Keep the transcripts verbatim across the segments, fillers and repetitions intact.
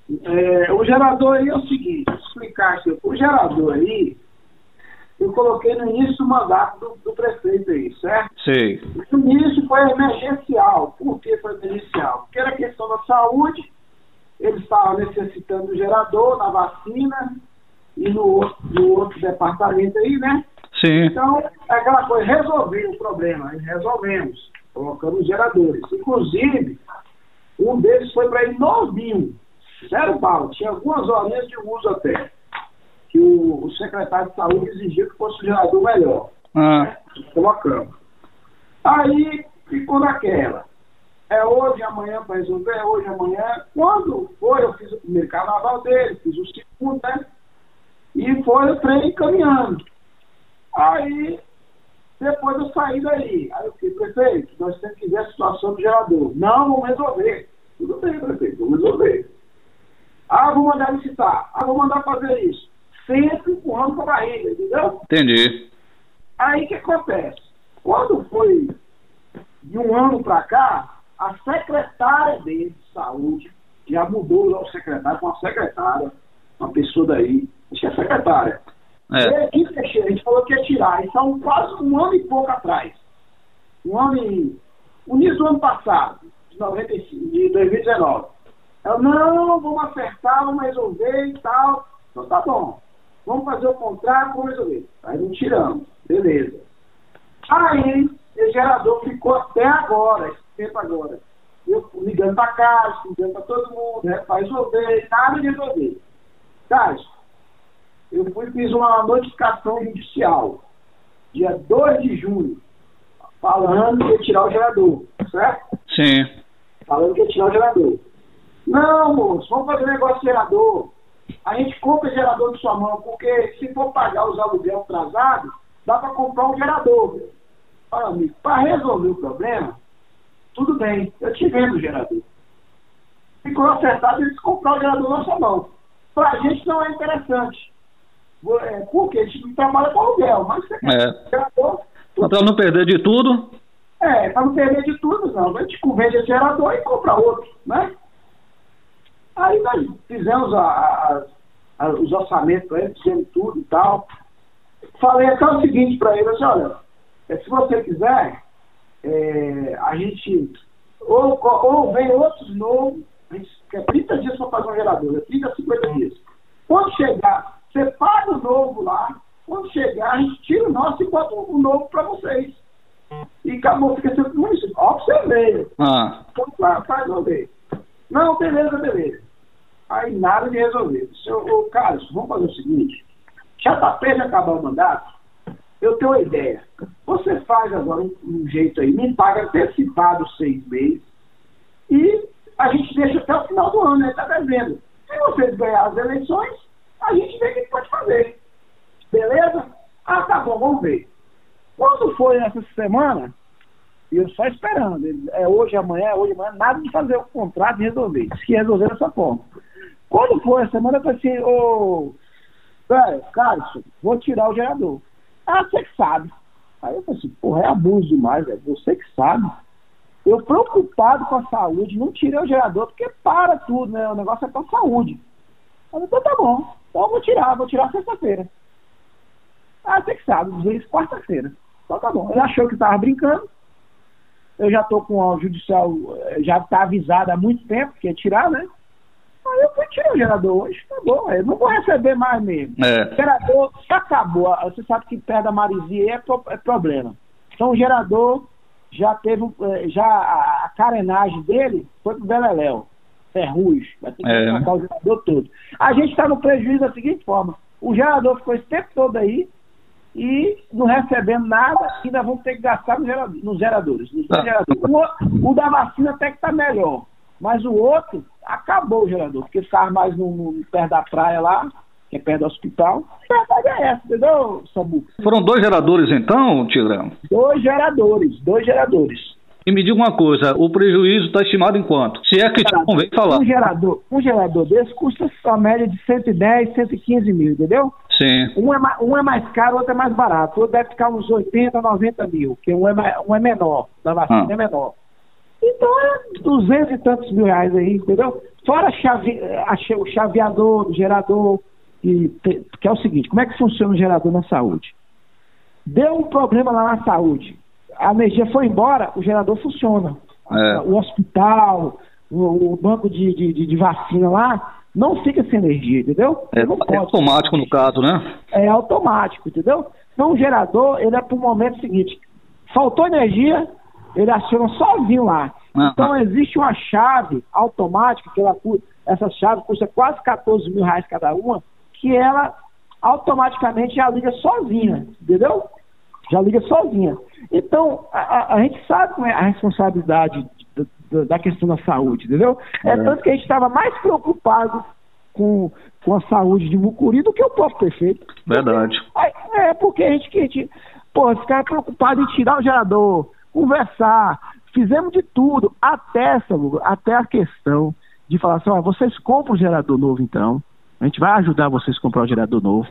É, o gerador aí é o seguinte, vou explicar aqui. O gerador aí, eu coloquei no início do mandato do, do prefeito aí, certo? Sei. No início foi emergencial. Por que foi emergencial? Porque era questão da saúde, eles estavam necessitando do gerador, na vacina e no outro, no outro departamento aí, né? Sim. Então, é aquela coisa, resolver o problema, resolvemos, colocamos geradores. Inclusive, um deles foi para ele novinho, zero bala, tinha algumas horinhas de uso até, que o, o secretário de saúde exigiu que fosse um gerador melhor. Ah. Né? Colocamos. Aí, ficou naquela. É hoje, amanhã para resolver, é hoje, amanhã. Quando foi, eu fiz o primeiro carnaval dele, fiz o segundo, né? E foi o trem caminhando. Aí, depois eu saí daí. Aí eu falei, prefeito, nós temos que ver a situação do gerador. Não, vamos resolver. Tudo bem, prefeito, vamos resolver. Ah, vou mandar licitar. Ah, vou mandar fazer isso. Sempre empurrando com a barriga, entendeu? Entendi. Aí o que acontece? Quando foi de um ano para cá, a secretária dele de saúde já mudou lá o secretário com uma secretária, uma pessoa daí, acho que é secretária. É. E a gente falou que ia tirar, isso há um, quase um ano e pouco atrás. Um ano e... O início do ano passado, de, noventa e cinco, de dois mil e dezenove. Eu, não, vamos acertar, vamos resolver e tal. Então tá bom. Vamos fazer o contrato, vamos resolver. Aí não tiramos. Beleza. Aí, o gerador ficou até agora, esse tempo agora. Eu ligando pra casa, ligando pra todo mundo, né, pra resolver, nada de resolver. Cássio, eu fui e fiz uma notificação judicial, dia dois de junho, falando que ia tirar o gerador, certo? Sim. Falando que ia tirar o gerador. Não, moço, vamos fazer negócio de gerador. A gente compra gerador de sua mão, porque se for pagar os aluguel atrasados, dá para comprar um gerador. Viu? Olha, amigo, para resolver o problema, tudo bem, eu te vendo o gerador. Ficou acertado eles comprar o gerador na sua mão. Para a gente não é interessante. É, porque a gente não trabalha com aluguel, mas você é. gerador. Para não perder de tudo. É, para não perder de tudo, não. A gente vende esse gerador e compra outro, né? Aí nós fizemos a, a, a, os orçamentos para ele, fizemos tudo e tal. Falei até o seguinte para ele, assim, olha, se você quiser, é, a gente ou, ou vem outros novos, a gente quer trinta dias para fazer um gerador, é trinta a cinquenta dias. Quando chegar, você paga o novo lá, quando chegar, a gente tira o nosso e bota o novo para vocês. E acabou, fica sempre município. Ó, você veio. Ah. Então, claro, para resolver. Não, beleza, beleza. Aí nada de resolver. Seu, ô, Carlos, vamos fazer o seguinte. Já está perto de acabar o mandato. Eu tenho uma ideia. Você faz agora um, um jeito aí, me paga antecipado seis meses e a gente deixa até o final do ano, né? Está devendo. Se vocês ganharem as eleições, a gente vê o que pode fazer. Beleza? Ah, tá bom, vamos ver. Quando foi essa semana, eu só esperando. É hoje, amanhã, é hoje, amanhã, nada de fazer o contrato e resolver. Se resolver dessa forma. Quando foi a semana, eu falei assim, ô, velho, Carlos, vou tirar o gerador. Ah, você que sabe. Aí eu falei assim, porra, é abuso demais, velho. Você que sabe. Eu preocupado com a saúde, não tirei o gerador, porque para tudo, né? O negócio é pra saúde. Eu falei, então tá bom. Então eu vou tirar, vou tirar sexta-feira. Ah, você que sabe, diz quarta-feira. Então tá bom. Ele achou que tava brincando. Eu já tô com o judicial, já tá avisado há muito tempo que ia tirar, né? Aí eu fui tirar o gerador hoje, tá bom, eu não vou receber mais mesmo. É. O gerador já acabou, você sabe que perto da Marizia é, pro, é problema. Então o gerador já teve, já a, a carenagem dele foi pro Beleléu, Ferrugem, vai ter que é. trocar o gerador todo. A gente tá no prejuízo da seguinte forma, o gerador ficou esse tempo todo aí e não recebendo nada, ainda vamos ter que gastar nos geradores, nos geradores. Nos ah. geradores. O, o da vacina até que tá melhor. Mas o outro, acabou o gerador, porque ficava mais no, no, perto da praia lá, que é perto do hospital. A verdade é essa, entendeu, Samu? Foram dois geradores então, Tigrão? Dois geradores, dois geradores. E me diga uma coisa, o prejuízo está estimado em quanto? Se é que te convém falar. Um gerador, um gerador desse custa a média de cento e dez, cento e quinze mil, entendeu? Sim. Um é, um é mais caro, o outro é mais barato. O outro deve ficar uns oitenta, noventa mil, porque um é, um é menor, da vacina ah. é menor. Então é duzentos e tantos mil reais aí, entendeu? Fora chave, a, o chaveador, o gerador, que, que é o seguinte, como é que funciona o gerador na saúde? Deu um problema lá na saúde, a energia foi embora, o gerador funciona. É. O hospital, o, o banco de, de, de vacina lá, não fica sem energia, entendeu? É, não é pode. automático no caso, né? É automático, entendeu? Então o gerador, ele é para o momento seguinte, faltou energia, ele aciona sozinho lá. Uhum. Então existe uma chave automática, que ela, essa chave custa quase quatorze mil reais cada uma, que ela automaticamente já liga sozinha, entendeu? Já liga sozinha. Então, a, a, a gente sabe como é a responsabilidade da, da questão da saúde, entendeu? É, é tanto que a gente estava mais preocupado com, com a saúde de Mucuri do que o próprio prefeito. Verdade. Porque, é, porque a gente, que a gente pô, ficava preocupado em tirar o gerador, conversar, fizemos de tudo, até, Samuel, até a questão de falar assim, ó, vocês compram o gerador novo então, a gente vai ajudar vocês a comprar o gerador novo.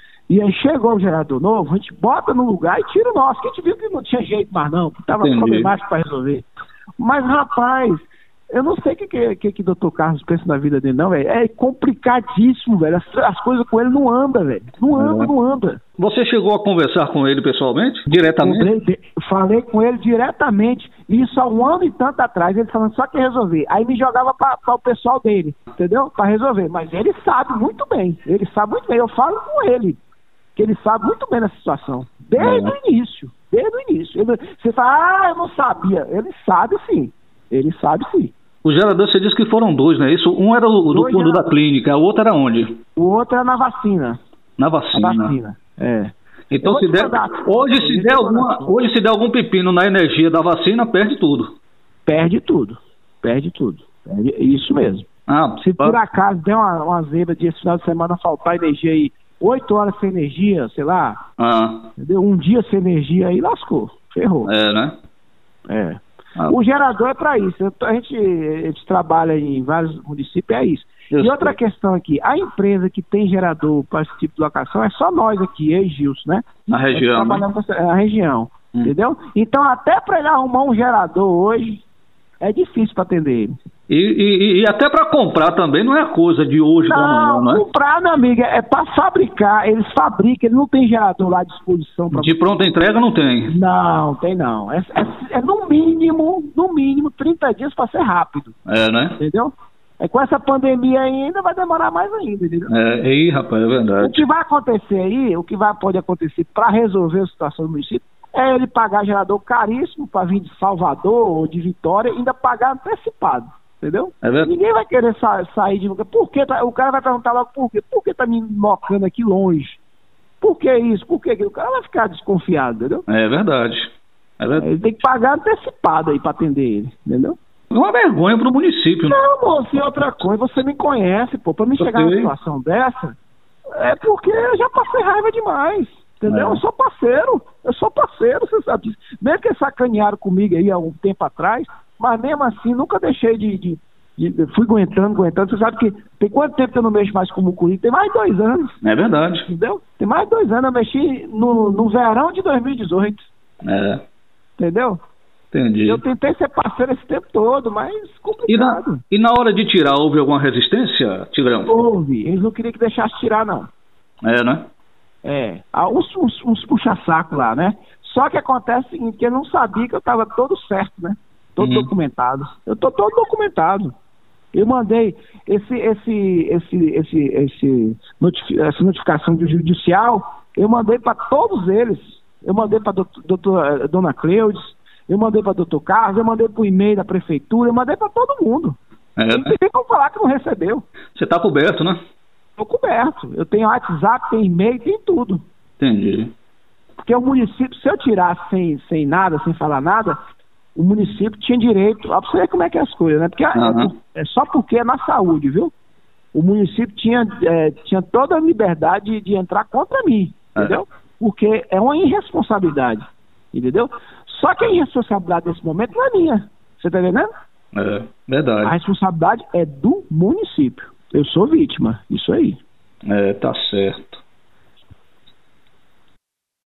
E aí chegou o gerador novo, a gente bota no lugar e tira o nosso, que a gente viu que não tinha jeito mais não, que estava problemático para resolver. Mas, rapaz, eu não sei o que, que, que, que o doutor Carlos pensa na vida dele não, velho. É complicadíssimo, velho. As, as coisas com ele não andam, velho. Não anda, é. não anda. Você chegou a conversar com ele pessoalmente? Diretamente? Eu falei com ele diretamente, isso há um ano e tanto atrás, ele falando só que resolver. Aí me jogava para o pessoal dele, entendeu? Para resolver. Mas ele sabe muito bem, ele sabe muito bem. Eu falo com ele, que ele sabe muito bem dessa situação. Desde é. o início, desde o início. Ele, você fala, ah, eu não sabia. Ele sabe sim, ele sabe sim. O gerador, você disse que foram dois, né? Isso, um era o do fundo da clínica, o outro era onde? O outro era na vacina. Na vacina. Na vacina, é. Então, se der, hoje, se der alguma, hoje, se der algum pepino na energia da vacina, perde tudo. Perde tudo. Perde tudo. Perde, isso mesmo. Ah, se por acaso der uma, uma zebra de esse final de semana faltar energia aí, oito horas sem energia, sei lá, ah. entendeu? Um dia sem energia aí, lascou. Ferrou. É, né? É. Ah. O gerador é para isso. A gente, a gente trabalha em vários municípios, é isso. Eu e sei. Outra questão aqui, a empresa que tem gerador para esse tipo de locação é só nós aqui, eu e Gilson, né? Na região, né? Na região, hum. entendeu? Então, até para ele arrumar um gerador hoje, é difícil para atender ele. E, e, e até para comprar também não é coisa de hoje para amanhã, não é? Comprar, meu amigo, é para fabricar. Eles fabricam, ele não tem gerador lá à disposição. Pra de pronta entrega não tem? Não, tem não. É, é, é no mínimo, no mínimo, trinta dias para ser rápido. É, né? Entendeu? É, com essa pandemia ainda vai demorar mais ainda, entendeu? É, aí, rapaz, é verdade. O que vai acontecer aí, o que vai, pode acontecer para resolver a situação do município, é ele pagar gerador caríssimo para vir de Salvador ou de Vitória e ainda pagar antecipado. Entendeu? É Ninguém vai querer sa sair de lugar. Por que tá, o cara vai perguntar logo por quê? Por que tá me mocando aqui longe? Por que isso? Por que aquilo? O cara vai ficar desconfiado, entendeu? É verdade. É verdade. Ele tem que pagar antecipado aí para atender ele, entendeu? É uma vergonha pro município. Não, moço, e outra coisa, você me conhece, pô. Pra me eu chegar sei. numa situação dessa, é porque eu já passei raiva demais. Entendeu? É. Eu sou parceiro, eu sou parceiro, você sabe disso. Mesmo que sacanearam comigo aí há um tempo atrás, mas mesmo assim nunca deixei de, de, de... Fui aguentando, aguentando. Você sabe que tem quanto tempo que eu não mexo mais com o Mucuri? Tem mais de dois anos. É verdade. Entendeu? Tem mais de dois anos. Eu mexi no, no verão de dois mil e dezoito. É. Entendeu? Entendi. Eu tentei ser parceiro esse tempo todo, mas complicado. E na, e na hora de tirar, houve alguma resistência, Tigrão? Houve. Eles não queriam que deixasse tirar, não. É, né? É. Há uns, uns, uns puxa-saco lá, né? Só que acontece o seguinte, que eu não sabia que eu estava todo certo, né? Todo uhum. documentado. Eu tô todo documentado. Eu mandei esse, esse, esse, esse, esse notifi essa notificação do judicial, eu mandei para todos eles. Eu mandei para a dona Cleudes, eu mandei para o doutor Carlos, eu mandei para o e-mail da prefeitura, eu mandei para todo mundo. É, não tem como falar que não recebeu. Você está coberto, né? Estou coberto. Eu tenho WhatsApp, tenho e-mail, tem tudo. Entendi. Porque o município, se eu tirar sem, sem nada, sem falar nada, o município tinha direito, ó, pra você ver como é que é as coisas, né? Porque uhum. é, é só porque é na saúde, viu? O município tinha, é, tinha toda a liberdade de, de entrar contra mim, é. entendeu? Porque é uma irresponsabilidade, entendeu? Só que a irresponsabilidade nesse momento não é minha, você tá entendendo? É, verdade. A responsabilidade é do município. Eu sou vítima, isso aí. É, tá certo.